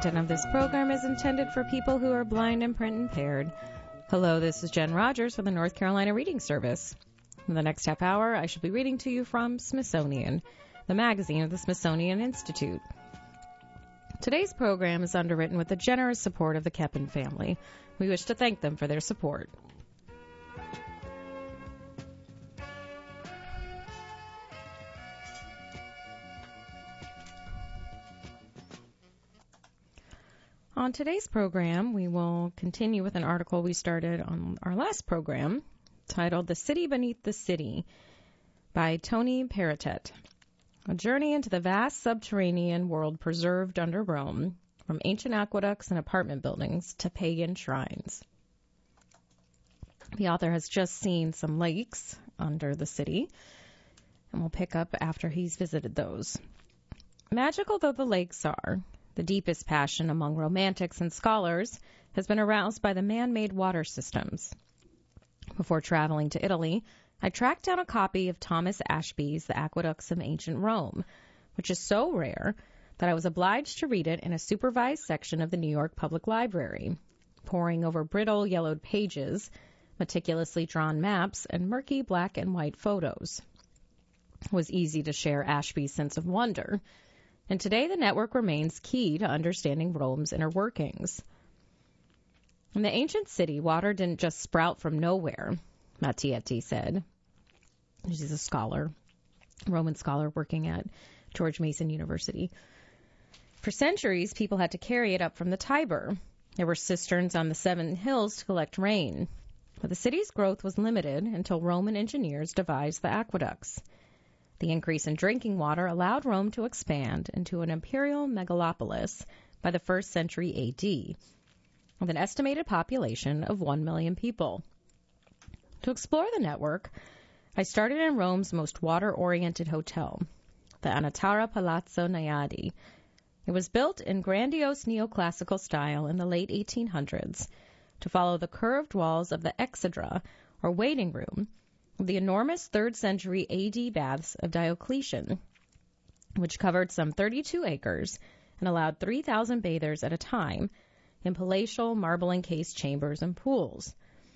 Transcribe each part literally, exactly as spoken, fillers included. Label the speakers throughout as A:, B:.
A: content of this program is intended for people who are blind and print impaired. Hello, this is Jen Rogers from the North Carolina Reading Service. In the next half hour, I shall be reading to you from Smithsonian, the magazine of the Smithsonian Institute. Today's program is underwritten with the generous support of the Keppen family. We wish to thank them for their support. On today's program, we will continue with an article we started on our last program titled The City Beneath the City by Tony Peritet. A journey into the vast subterranean world preserved under Rome, from ancient aqueducts and apartment buildings to pagan shrines. The author has just seen some lakes under the city, and we'll pick up after he's visited those. Magical though the lakes are, the deepest passion among romantics and scholars has been aroused by the man-made water systems. Before traveling to Italy, I tracked down a copy of Thomas Ashby's The Aqueducts of Ancient Rome, which is so rare that I was obliged to read it in a supervised section of the New York Public Library, poring over brittle yellowed pages, meticulously drawn maps, and murky black and white photos. It was easy to share Ashby's sense of wonder, and today the network remains key to understanding Rome's inner workings. In the ancient city, water didn't just sprout from nowhere, Mattietti said. She's a scholar, Roman scholar working at George Mason University. For centuries, people had to carry it up from the Tiber. There were cisterns on the seven hills to collect rain. But the city's growth was limited until Roman engineers devised the aqueducts. The increase in drinking water allowed Rome to expand into an imperial megalopolis by the first century A D, with an estimated population of one million people. To explore the network, I started in Rome's most water-oriented hotel, the Anatara Palazzo Naiadi. It was built in grandiose neoclassical style in the late eighteen hundreds to follow the curved walls of the exedra, or waiting room, of the enormous third century A D baths of Diocletian, which covered some thirty-two acres and allowed three thousand bathers at a time in palatial marble-encased chambers and pools.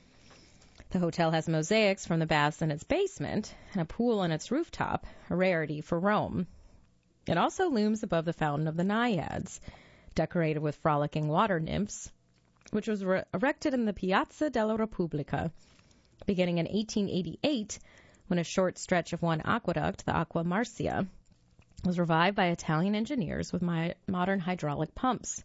A: The hotel has mosaics from the baths in its basement and a pool on its rooftop, a rarity for Rome. It also looms above the Fountain of the Naiads, decorated with frolicking water nymphs, which was re- erected in the Piazza della Repubblica, beginning in eighteen eighty-eight, when a short stretch of one aqueduct, the Aqua Marcia, was revived by Italian engineers with my modern hydraulic pumps.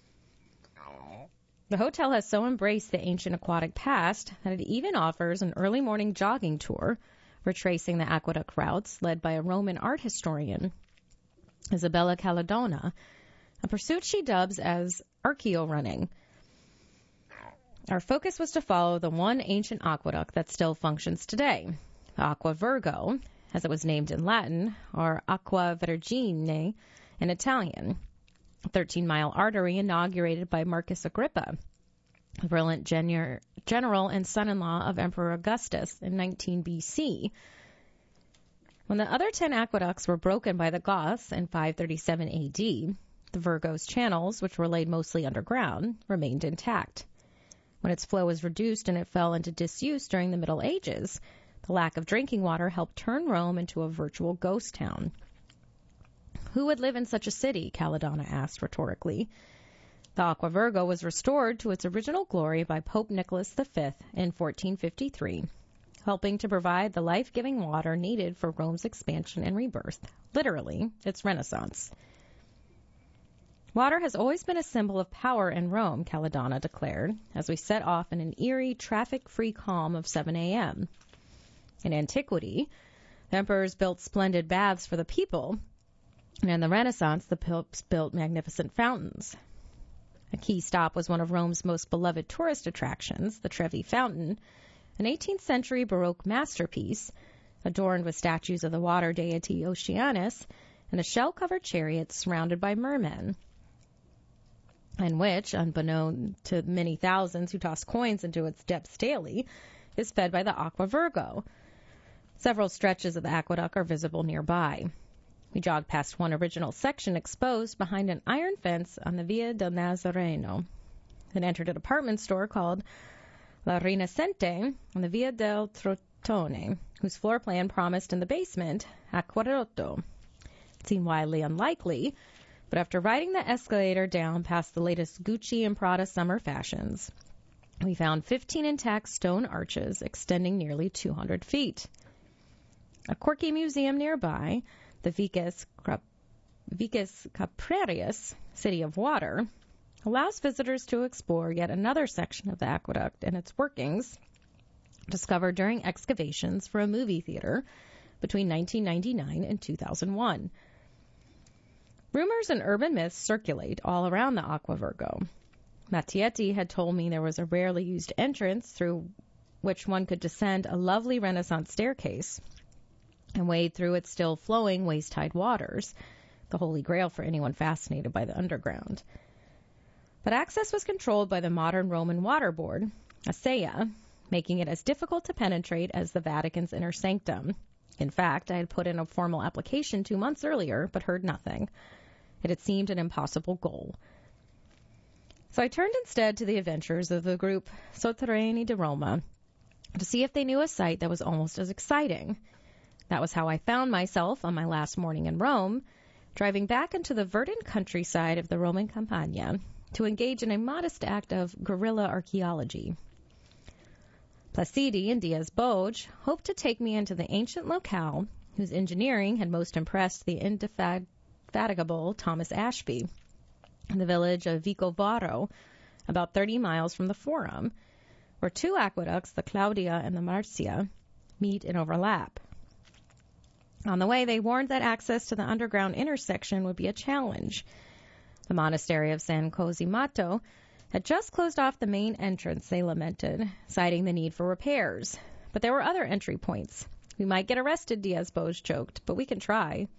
A: The hotel has so embraced the ancient aquatic past that it even offers an early morning jogging tour retracing the aqueduct routes led by a Roman art historian, Isabella Caladona, a pursuit she dubs as archaeo-running. Our focus was to follow the one ancient aqueduct that still functions today, the Aqua Virgo, as it was named in Latin, or Aqua Vergine in Italian, a thirteen-mile artery inaugurated by Marcus Agrippa, the brilliant gen- general and son-in-law of Emperor Augustus in nineteen B C. When the other ten aqueducts were broken by the Goths in five thirty-seven A D, the Virgo's channels, which were laid mostly underground, remained intact. When its flow was reduced and it fell into disuse during the Middle Ages, the lack of drinking water helped turn Rome into a virtual ghost town. Who would live in such a city? Caladona asked rhetorically. The Aqua Virgo was restored to its original glory by Pope Nicholas the Fifth in fourteen fifty-three, helping to provide the life-giving water needed for Rome's expansion and rebirth, literally, its renaissance. Water has always been a symbol of power in Rome, Caladona declared, as we set off in an eerie, traffic-free calm of seven a.m. In antiquity, the emperors built splendid baths for the people, and in the Renaissance, the popes built magnificent fountains. A key stop was one of Rome's most beloved tourist attractions, the Trevi Fountain, an eighteenth century Baroque masterpiece adorned with statues of the water deity Oceanus and a shell-covered chariot surrounded by mermen, and which, unbeknown to many thousands who toss coins into its depths daily, is fed by the Aqua Virgo. Several stretches of the aqueduct are visible nearby. We jogged past one original section exposed behind an iron fence on the Via del Nazareno, then entered a department store called La Rinascente on the Via del Trotone, whose floor plan promised in the basement Acquarotto. It seemed wildly unlikely, but after riding the escalator down past the latest Gucci and Prada summer fashions, we found fifteen intact stone arches extending nearly two hundred feet. A quirky museum nearby, the Vicus, Vicus Caprarius, City of Water, allows visitors to explore yet another section of the aqueduct and its workings, discovered during excavations for a movie theater between nineteen ninety-nine and two thousand one. Rumors and urban myths circulate all around the Acqua Virgo. Mattietti had told me there was a rarely used entrance through which one could descend a lovely Renaissance staircase and wade through its still flowing waist-high waters, the holy grail for anyone fascinated by the underground. But access was controlled by the modern Roman water board, ASEA, making it as difficult to penetrate as the Vatican's inner sanctum. In fact, I had put in a formal application two months earlier, but heard nothing. It had seemed an impossible goal. So I turned instead to the adventures of the group Sotterranei di Roma to see if they knew a site that was almost as exciting. That was how I found myself on my last morning in Rome, driving back into the verdant countryside of the Roman Campagna to engage in a modest act of guerrilla archaeology. Placidi and Diaz-Boge hoped to take me into the ancient locale whose engineering had most impressed the indefatigable Thomas Ashby, in the village of Vicovaro, about thirty miles from the Forum, where two aqueducts, the Claudia and the Marcia, meet and overlap. On the way, they warned that access to the underground intersection would be a challenge. The monastery of San Cosimato had just closed off the main entrance, they lamented, citing the need for repairs. But there were other entry points. We might get arrested, Diaz-Boge joked, but we can try.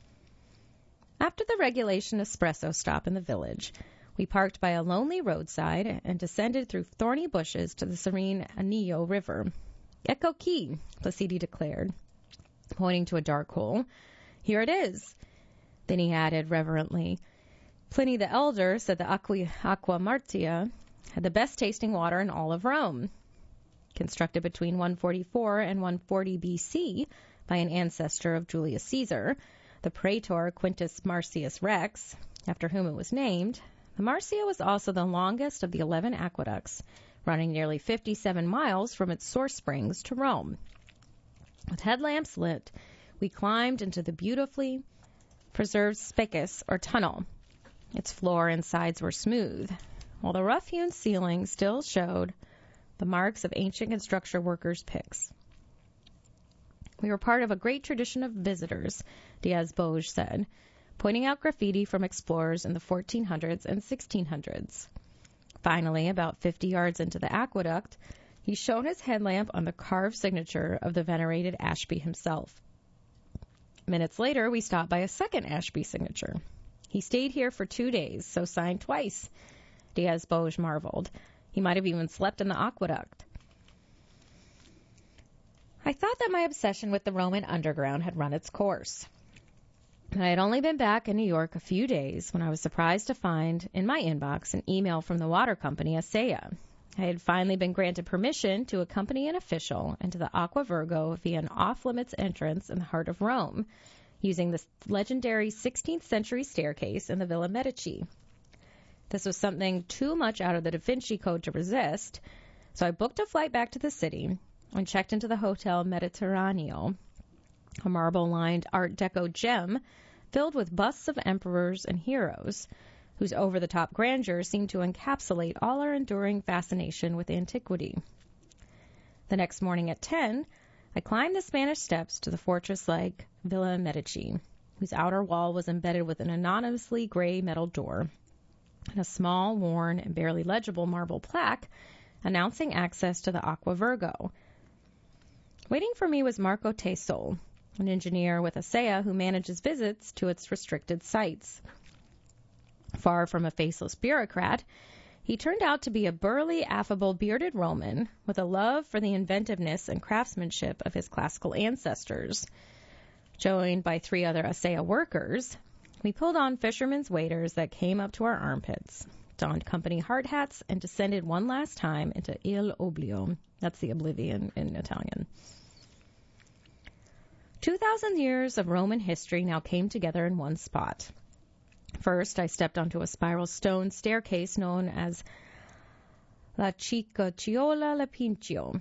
A: After the regulation espresso stop in the village, we parked by a lonely roadside and descended through thorny bushes to the serene Anillo River. Ecco qui, Placidi declared, pointing to a dark hole. Here it is. Then he added reverently, Pliny the Elder said the Aqua, Aqua Marcia had the best tasting water in all of Rome. Constructed between one forty-four and one forty B C by an ancestor of Julius Caesar, the Praetor Quintus Marcius Rex, after whom it was named, the Marcia was also the longest of the eleven aqueducts, running nearly fifty-seven miles from its source springs to Rome. With headlamps lit, we climbed into the beautifully preserved specus, or tunnel. Its floor and sides were smooth, while the rough-hewn ceiling still showed the marks of ancient construction workers' picks. We were part of a great tradition of visitors, Diaz-Boge said, pointing out graffiti from explorers in the fourteen hundreds and sixteen hundreds. Finally, about fifty yards into the aqueduct, he shone his headlamp on the carved signature of the venerated Ashby himself. Minutes later, we stopped by a second Ashby signature. He stayed here for two days, so signed twice, Diaz-Boge marveled. He might have even slept in the aqueduct. I thought that my obsession with the Roman underground had run its course. I had only been back in New York a few days when I was surprised to find in my inbox an email from the water company ASEA. I had finally been granted permission to accompany an official into the Acqua Virgo via an off-limits entrance in the heart of Rome, using the legendary sixteenth century staircase in the Villa Medici. This was something too much out of the Da Vinci Code to resist, so I booked a flight back to the city and checked into the Hotel Mediterraneo, a marble-lined Art Deco gem filled with busts of emperors and heroes, whose over-the-top grandeur seemed to encapsulate all our enduring fascination with antiquity. The next morning at ten, I climbed the Spanish steps to the fortress-like Villa Medici, whose outer wall was embedded with an anonymously gray metal door and a small, worn, and barely legible marble plaque announcing access to the Acqua Virgo. Waiting for me was Marco Tesol, an engineer with ASEA who manages visits to its restricted sites. Far from a faceless bureaucrat, he turned out to be a burly, affable, bearded Roman with a love for the inventiveness and craftsmanship of his classical ancestors. Joined by three other Asea workers, we pulled on fishermen's waders that came up to our armpits, donned company hard hats, and descended one last time into Il Oblio. That's the oblivion in Italian. Two thousand years of Roman history now came together in one spot. First, I stepped onto a spiral stone staircase known as La Cicociola La Pincio.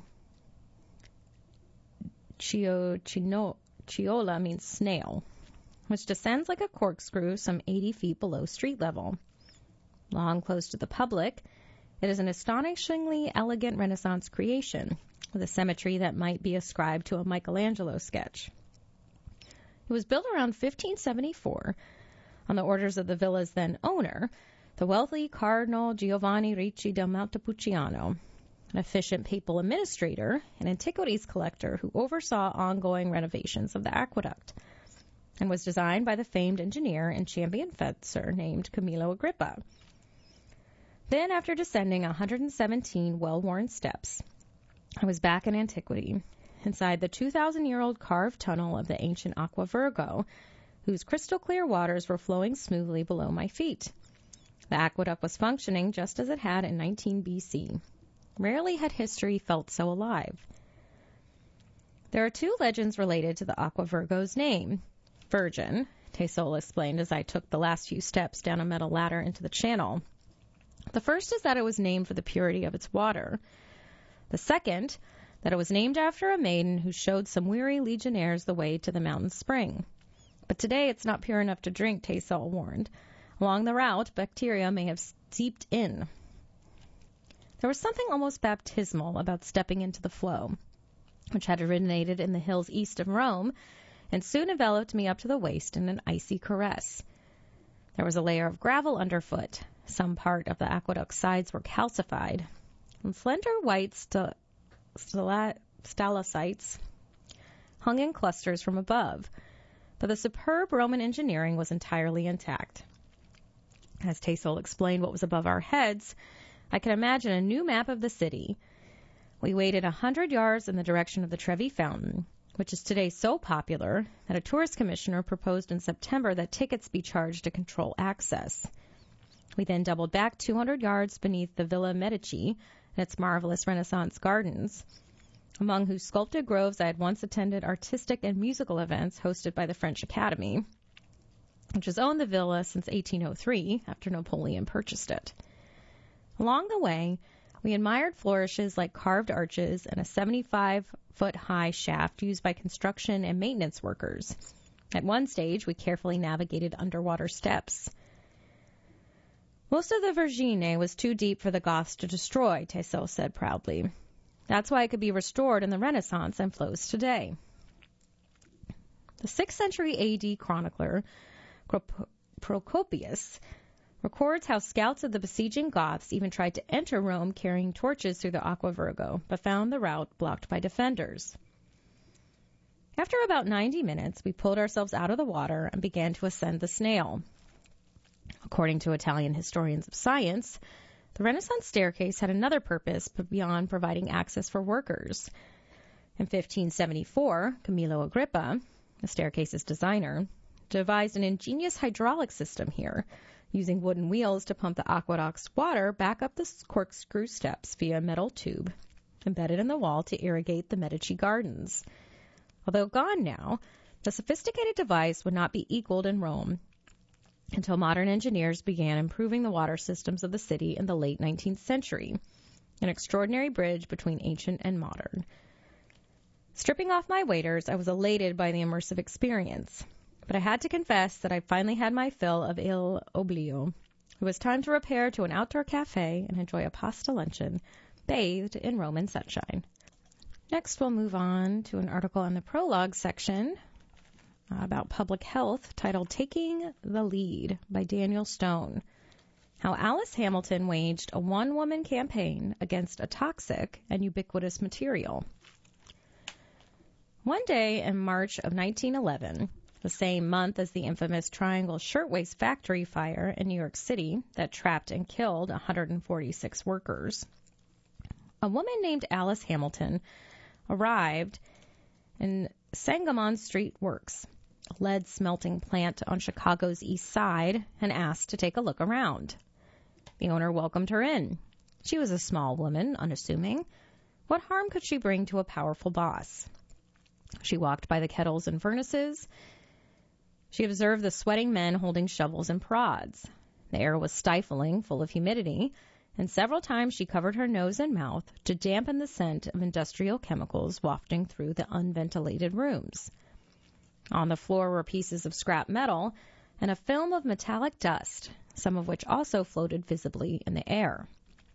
A: Cio, Cino, Ciola means snail, which descends like a corkscrew some eighty feet below street level. Long closed to the public, it is an astonishingly elegant Renaissance creation, with a symmetry that might be ascribed to a Michelangelo sketch. It was built around fifteen seventy-four on the orders of the villa's then owner, the wealthy Cardinal Giovanni Ricci del Montepulciano, an efficient papal administrator and antiquities collector who oversaw ongoing renovations of the aqueduct, and was designed by the famed engineer and champion fencer named Camillo Agrippa. Then, after descending one hundred seventeen well-worn steps, I was back in antiquity, inside the two thousand year old carved tunnel of the ancient Aqua Virgo, whose crystal-clear waters were flowing smoothly below my feet. The aqueduct was functioning just as it had in nineteen B C. Rarely had history felt so alive. There are two legends related to the Aqua Virgo's name. Virgin, Tesola explained as I took the last few steps down a metal ladder into the channel. The first is that it was named for the purity of its water. The second, that it was named after a maiden who showed some weary legionnaires the way to the mountain spring. But today it's not pure enough to drink, Tesol warned. Along the route, bacteria may have seeped in. There was something almost baptismal about stepping into the flow, which had originated in the hills east of Rome, and soon enveloped me up to the waist in an icy caress. There was a layer of gravel underfoot. Some part of the aqueduct's sides were calcified, and slender white st- st- stalactites hung in clusters from above, but the superb Roman engineering was entirely intact. As Tesol explained what was above our heads, I could imagine a new map of the city. We waded a hundred yards in the direction of the Trevi Fountain, which is today so popular that a tourist commissioner proposed in September that tickets be charged to control access. We then doubled back two hundred yards beneath the Villa Medici and its marvelous Renaissance gardens, among whose sculpted groves I had once attended artistic and musical events hosted by the French Academy, which has owned the villa since eighteen oh three, after Napoleon purchased it. Along the way, we admired flourishes like carved arches and a seventy-five foot high shaft used by construction and maintenance workers. At one stage, we carefully navigated underwater steps. Most of the Vergine was too deep for the Goths to destroy, Tesol said proudly. That's why it could be restored in the Renaissance and flows today. The sixth century A D chronicler Procopius records how scouts of the besieging Goths even tried to enter Rome carrying torches through the Aqua Virgo, but found the route blocked by defenders. After about ninety minutes, we pulled ourselves out of the water and began to ascend the snail. According to Italian historians of science, the Renaissance staircase had another purpose beyond providing access for workers. In fifteen seventy-four, Camillo Agrippa, the staircase's designer, devised an ingenious hydraulic system here, using wooden wheels to pump the aqueduct's water back up the corkscrew steps via a metal tube embedded in the wall to irrigate the Medici gardens. Although gone now, the sophisticated device would not be equaled in Rome until modern engineers began improving the water systems of the city in the late nineteenth century, an extraordinary bridge between ancient and modern. Stripping off my waders, I was elated by the immersive experience, but I had to confess that I finally had my fill of Il Oblio. It was time to repair to an outdoor cafe and enjoy a pasta luncheon, bathed in Roman sunshine. Next, we'll move on to an article in the prologue section uh, about public health titled Taking the Lead by Daniel Stone. How Alice Hamilton waged a one-woman campaign against a toxic and ubiquitous material. One day in March of nineteen eleven, the same month as the infamous Triangle Shirtwaist Factory fire in New York City that trapped and killed one hundred forty-six workers, a woman named Alice Hamilton arrived in Sangamon Street Works, lead smelting plant on Chicago's east side and asked to take a look around. The owner welcomed her in. She was a small woman, unassuming. What harm could she bring to a powerful boss? She walked by the kettles and furnaces. She observed the sweating men holding shovels and prods. The air was stifling, full of humidity, and several times she covered her nose and mouth to dampen the scent of industrial chemicals wafting through the unventilated rooms. On the floor were pieces of scrap metal and a film of metallic dust, some of which also floated visibly in the air.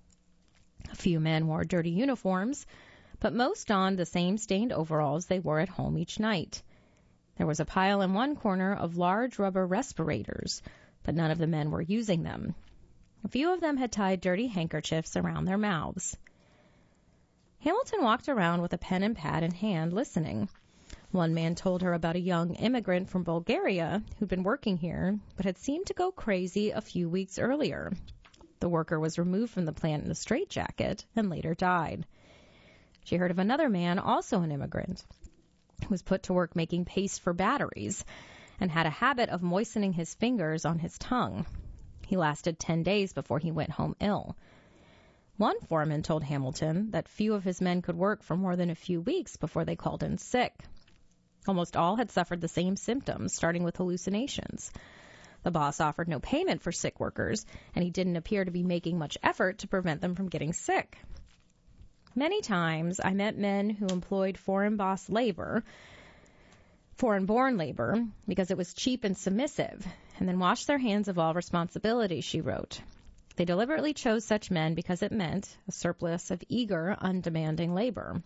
A: A few men wore dirty uniforms, but most donned the same stained overalls they wore at home each night. There was a pile in one corner of large rubber respirators, but none of the men were using them. A few of them had tied dirty handkerchiefs around their mouths. Hamilton walked around with a pen and pad in hand, listening. One man told her about a young immigrant from Bulgaria who'd been working here, but had seemed to go crazy a few weeks earlier. The worker was removed from the plant in a straitjacket and later died. She heard of another man, also an immigrant, who was put to work making paste for batteries and had a habit of moistening his fingers on his tongue. He lasted ten days before he went home ill. One foreman told Hamilton that few of his men could work for more than a few weeks before they called in sick. Almost all had suffered the same symptoms, starting with hallucinations. The boss offered no payment for sick workers, and he didn't appear to be making much effort to prevent them from getting sick. Many times I met men who employed foreign boss labor, foreign-born labor, because it was cheap and submissive, and then washed their hands of all responsibility, she wrote. They deliberately chose such men because it meant a surplus of eager, undemanding labor.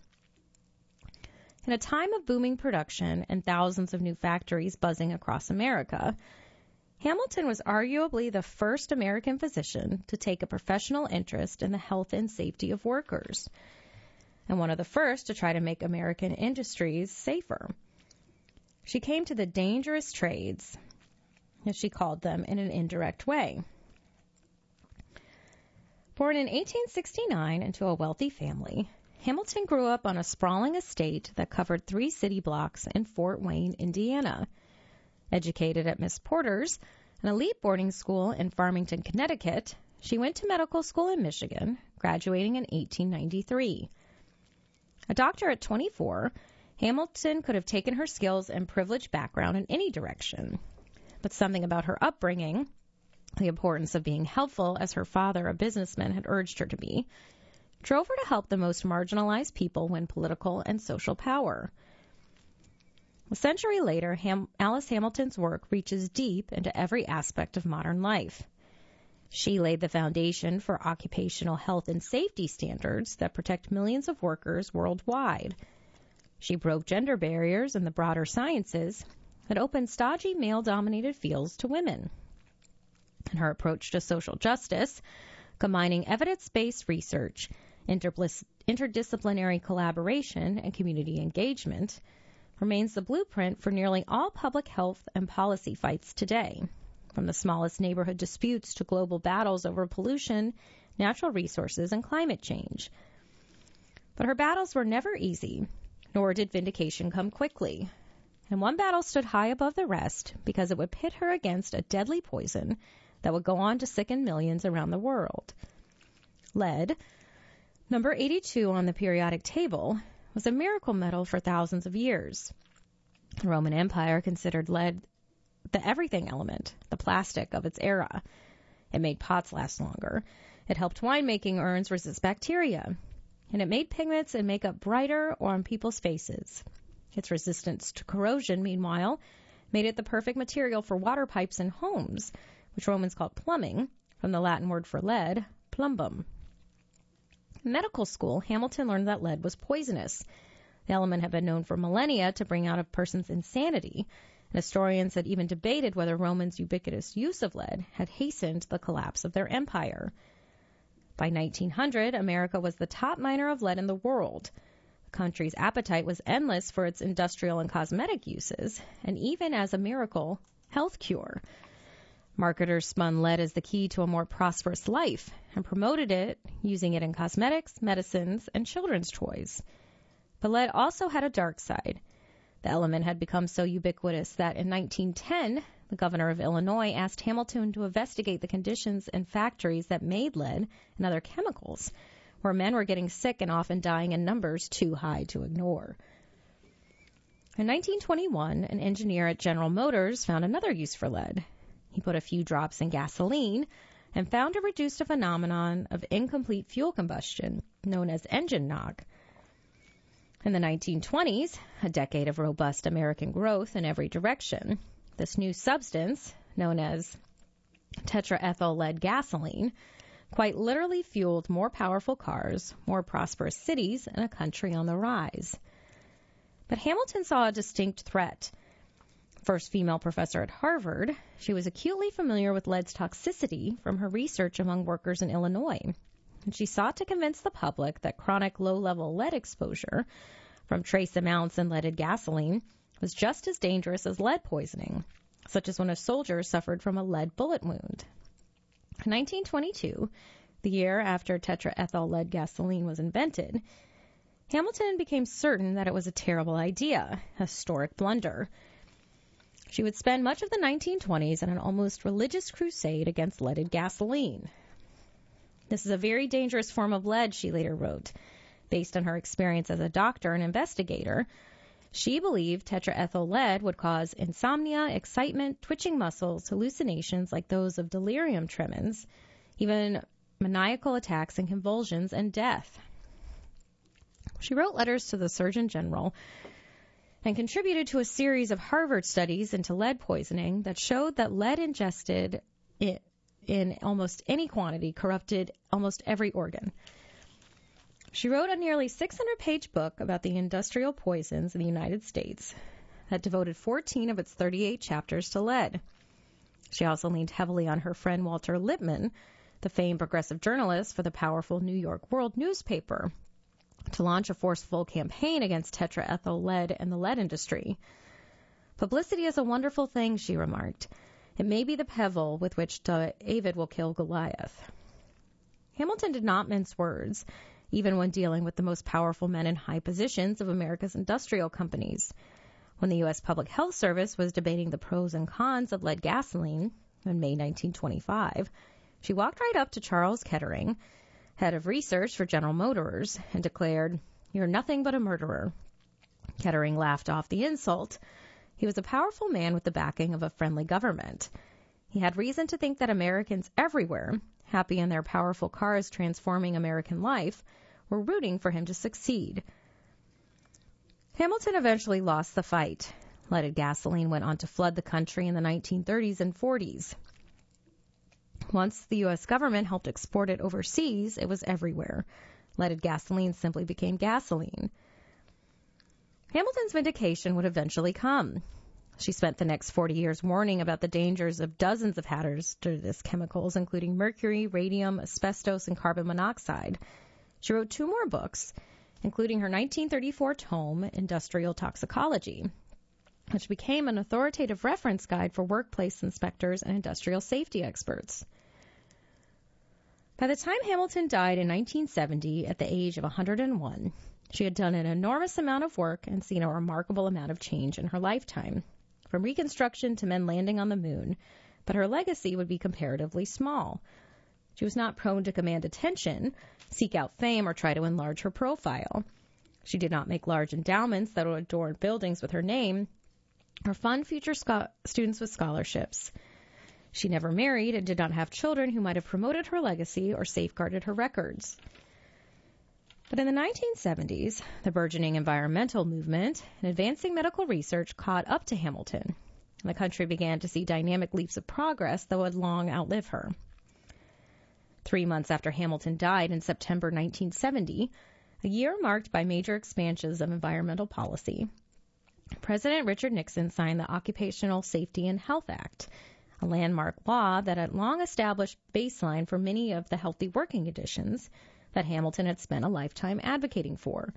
A: In a time of booming production and thousands of new factories buzzing across America, Hamilton was arguably the first American physician to take a professional interest in the health and safety of workers, and one of the first to try to make American industries safer. She came to the dangerous trades, as she called them, in an indirect way. Born in eighteen sixty-nine into a wealthy family, Hamilton grew up on a sprawling estate that covered three city blocks in Fort Wayne, Indiana. Educated at Miss Porter's, an elite boarding school in Farmington, Connecticut, she went to medical school in Michigan, graduating in eighteen ninety-three. A doctor at twenty-four, Hamilton could have taken her skills and privileged background in any direction. But something about her upbringing, the importance of being helpful as her father, a businessman, had urged her to be, drove her to help the most marginalized people win political and social power. A century later, Ham- Alice Hamilton's work reaches deep into every aspect of modern life. She laid the foundation for occupational health and safety standards that protect millions of workers worldwide. She broke gender barriers in the broader sciences that opened stodgy male-dominated fields to women. In her approach to social justice, combining evidence-based research, interdis- interdisciplinary collaboration, and community engagement, remains the blueprint for nearly all public health and policy fights today, from the smallest neighborhood disputes to global battles over pollution, natural resources, and climate change. But her battles were never easy, nor did vindication come quickly. And one battle stood high above the rest because it would pit her against a deadly poison that would go on to sicken millions around the world. Lead, number eighty-two on the periodic table, was a miracle metal for thousands of years. The Roman Empire considered lead the everything element, the plastic of its era. It made pots last longer. It helped winemaking urns resist bacteria. And it made pigments and makeup brighter on people's faces. Its resistance to corrosion, meanwhile, made it the perfect material for water pipes in homes, which Romans called plumbing, from the Latin word for lead, plumbum. In medical school, Hamilton learned that lead was poisonous. The element had been known for millennia to bring out a person's insanity, and historians had even debated whether Romans' ubiquitous use of lead had hastened the collapse of their empire. By nineteen hundred, America was the top miner of lead in the world. The country's appetite was endless for its industrial and cosmetic uses, and even as a miracle health cure. Marketers spun lead as the key to a more prosperous life and promoted it, using it in cosmetics, medicines, and children's toys. But lead also had a dark side. The element had become so ubiquitous that in nineteen ten, the governor of Illinois asked Hamilton to investigate the conditions in factories that made lead and other chemicals, where men were getting sick and often dying in numbers too high to ignore. In nineteen twenty-one, an engineer at General Motors found another use for lead. He put a few drops in gasoline and found it reduced a phenomenon of incomplete fuel combustion known as engine knock. In the nineteen twenties, a decade of robust American growth in every direction, this new substance, known as tetraethyl lead gasoline, quite literally fueled more powerful cars, more prosperous cities, and a country on the rise. But Hamilton saw a distinct threat. First female professor at Harvard, she was acutely familiar with lead's toxicity from her research among workers in Illinois, and she sought to convince the public that chronic low-level lead exposure from trace amounts in leaded gasoline was just as dangerous as lead poisoning, such as when a soldier suffered from a lead bullet wound. In nineteen twenty-two, the year after tetraethyl lead gasoline was invented, Hamilton became certain that it was a terrible idea, a historic blunder. She would spend much of the nineteen twenties on an almost religious crusade against leaded gasoline. This is a very dangerous form of lead, she later wrote. Based on her experience as a doctor and investigator, she believed tetraethyl lead would cause insomnia, excitement, twitching muscles, hallucinations like those of delirium tremens, even maniacal attacks and convulsions, and death. She wrote letters to the Surgeon General and contributed to a series of Harvard studies into lead poisoning that showed that lead ingested in, in almost any quantity corrupted almost every organ. She wrote a nearly six hundred page book about the industrial poisons in the United States that devoted fourteen of its thirty-eight chapters to lead. She also leaned heavily on her friend Walter Lippmann, the famed progressive journalist for the powerful New York World newspaper, to launch a forceful campaign against tetraethyl lead and the lead industry. Publicity is a wonderful thing, she remarked. It may be the pebble with which David will kill Goliath. Hamilton did not mince words, even when dealing with the most powerful men in high positions of America's industrial companies. When the U S Public Health Service was debating the pros and cons of lead gasoline in May nineteen twenty-five, she walked right up to Charles Kettering, head of research for General Motors, and declared, "You're nothing but a murderer." Kettering laughed off the insult. He was a powerful man with the backing of a friendly government. He had reason to think that Americans everywhere, happy in their powerful cars transforming American life, were rooting for him to succeed. Hamilton eventually lost the fight. Leaded gasoline went on to flood the country in the nineteen thirties and forties. Once the U S government helped export it overseas, it was everywhere. Leaded gasoline simply became gasoline. Hamilton's vindication would eventually come. She spent the next forty years warning about the dangers of dozens of hazardous chemicals, including mercury, radium, asbestos, and carbon monoxide. She wrote two more books, including her nineteen thirty-four tome, Industrial Toxicology, which became an authoritative reference guide for workplace inspectors and industrial safety experts. By the time Hamilton died in nineteen seventy, at the age of one hundred one, she had done an enormous amount of work and seen a remarkable amount of change in her lifetime, from Reconstruction to men landing on the moon, but her legacy would be comparatively small. She was not prone to command attention, seek out fame, or try to enlarge her profile. She did not make large endowments that would adorn buildings with her name, or fund future sco- students with scholarships. She never married and did not have children who might have promoted her legacy or safeguarded her records. But in the nineteen seventies, the burgeoning environmental movement and advancing medical research caught up to Hamilton, and the country began to see dynamic leaps of progress that would long outlive her. Three months after Hamilton died in September nineteen seventy, a year marked by major expansions of environmental policy, President Richard Nixon signed the Occupational Safety and Health Act, a landmark law that had long established baseline for many of the healthy working conditions that Hamilton had spent a lifetime advocating for.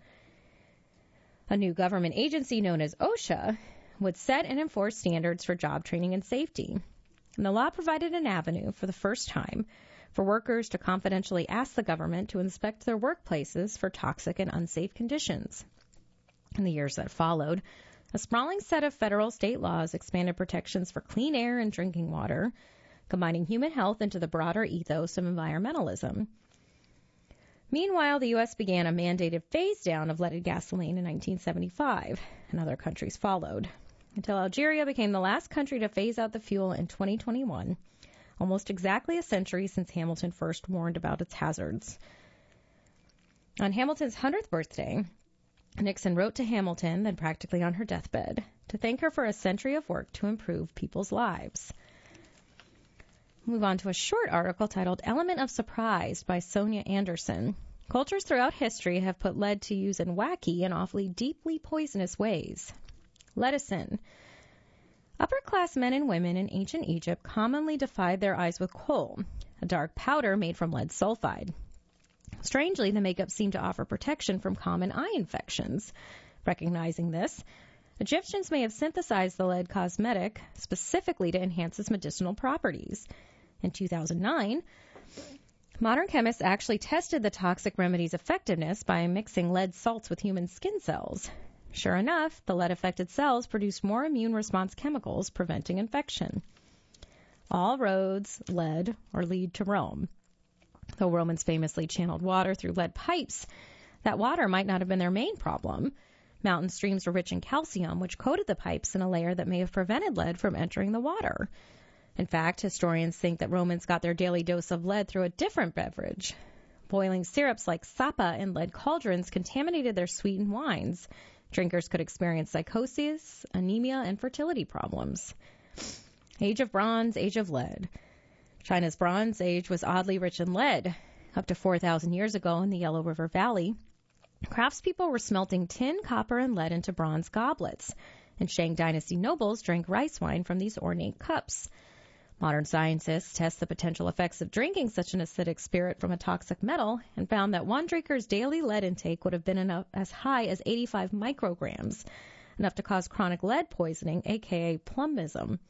A: A new government agency known as OSHA would set and enforce standards for job training and safety, and the law provided an avenue for the first time for workers to confidentially ask the government to inspect their workplaces for toxic and unsafe conditions. In the years that followed, A sprawling set of federal state laws expanded protections for clean air and drinking water, combining human health into the broader ethos of environmentalism. Meanwhile, the U S began a mandated phase-down of leaded gasoline in nineteen seventy-five, and other countries followed, until Algeria became the last country to phase out the fuel in twenty twenty-one, almost exactly a century since Hamilton first warned about its hazards. On Hamilton's hundredth birthday, Nixon wrote to Hamilton, then practically on her deathbed, to thank her for a century of work to improve people's lives. Move on to a short article titled Element of Surprise by Sonia Anderson. Cultures throughout history have put lead to use in wacky and awfully deeply poisonous ways. Ledison. Upper-class men and women in ancient Egypt commonly defied their eyes with kohl, a dark powder made from lead sulfide. Strangely, the makeup seemed to offer protection from common eye infections. Recognizing this, Egyptians may have synthesized the lead cosmetic specifically to enhance its medicinal properties. In two thousand nine, modern chemists actually tested the toxic remedy's effectiveness by mixing lead salts with human skin cells. Sure enough, the lead-affected cells produced more immune response chemicals, preventing infection. All roads lead or lead to Rome. Though Romans famously channeled water through lead pipes, that water might not have been their main problem. Mountain streams were rich in calcium, which coated the pipes in a layer that may have prevented lead from entering the water. In fact, historians think that Romans got their daily dose of lead through a different beverage. Boiling syrups like sapa in lead cauldrons contaminated their sweetened wines. Drinkers could experience psychosis, anemia, and fertility problems. Age of Bronze, Age of Lead. China's Bronze Age was oddly rich in lead. Up to four thousand years ago in the Yellow River Valley, craftspeople were smelting tin, copper, and lead into bronze goblets, and Shang Dynasty nobles drank rice wine from these ornate cups. Modern scientists test the potential effects of drinking such an acidic spirit from a toxic metal and found that one drinker's daily lead intake would have been enough, as high as eighty-five micrograms, enough to cause chronic lead poisoning, aka plumbism.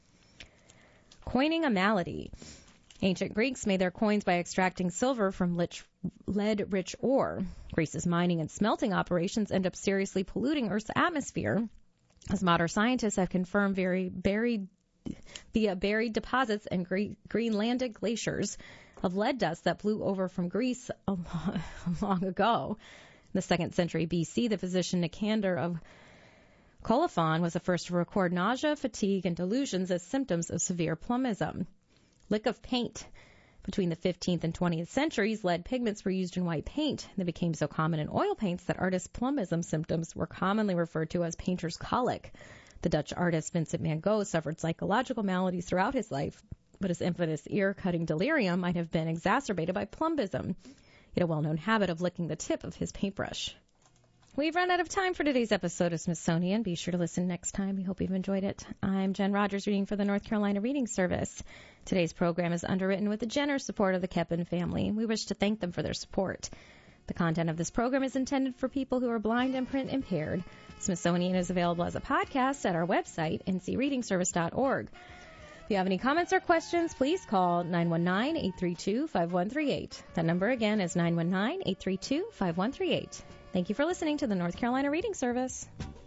A: Coining a malady. Ancient Greeks made their coins by extracting silver from lead-rich ore. Greece's mining and smelting operations end up seriously polluting Earth's atmosphere, as modern scientists have confirmed very buried, via buried deposits and Gre- Greenlandic glaciers of lead dust that blew over from Greece long, long ago. In the second century B C, the physician Nicander of Colophon was the first to record nausea, fatigue, and delusions as symptoms of severe plumbism. Lick of paint. Between the fifteenth and twentieth centuries, lead pigments were used in white paint. They became so common in oil paints that artists' plumbism symptoms were commonly referred to as painter's colic. The Dutch artist Vincent van Gogh suffered psychological maladies throughout his life, but his infamous ear-cutting delirium might have been exacerbated by plumbism. He had a well-known habit of licking the tip of his paintbrush. We've run out of time for today's episode of Smithsonian. Be sure to listen next time. We hope you've enjoyed it. I'm Jen Rogers, reading for the North Carolina Reading Service. Today's program is underwritten with the generous support of the Keppen family. We wish to thank them for their support. The content of this program is intended for people who are blind and print impaired. Smithsonian is available as a podcast at our website, n c reading service dot org. If you have any comments or questions, please call nine one nine, eight three two, five one three eight. That number again is nine one nine, eight three two, five one three eight. Thank you for listening to the North Carolina Reading Service.